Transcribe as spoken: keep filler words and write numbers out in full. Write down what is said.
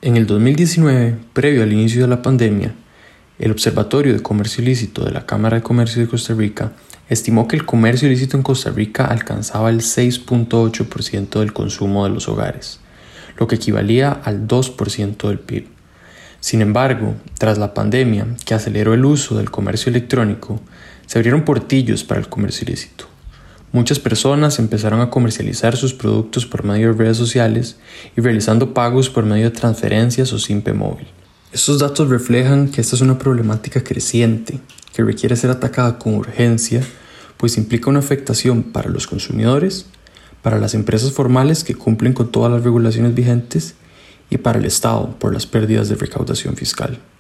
En el dos mil diecinueve, previo al inicio de la pandemia, el Observatorio de Comercio Ilícito de la Cámara de Comercio de Costa Rica estimó que el comercio ilícito en Costa Rica alcanzaba el seis punto ocho por ciento del consumo de los hogares, lo que equivalía al dos por ciento del P I B. Sin embargo, tras la pandemia, que aceleró el uso del comercio electrónico, se abrieron portillos para el comercio ilícito. Muchas personas empezaron a comercializar sus productos por medio de redes sociales y realizando pagos por medio de transferencias o simpe móvil. Estos datos reflejan que esta es una problemática creciente que requiere ser atacada con urgencia, pues implica una afectación para los consumidores, para las empresas formales que cumplen con todas las regulaciones vigentes y para el Estado por las pérdidas de recaudación fiscal.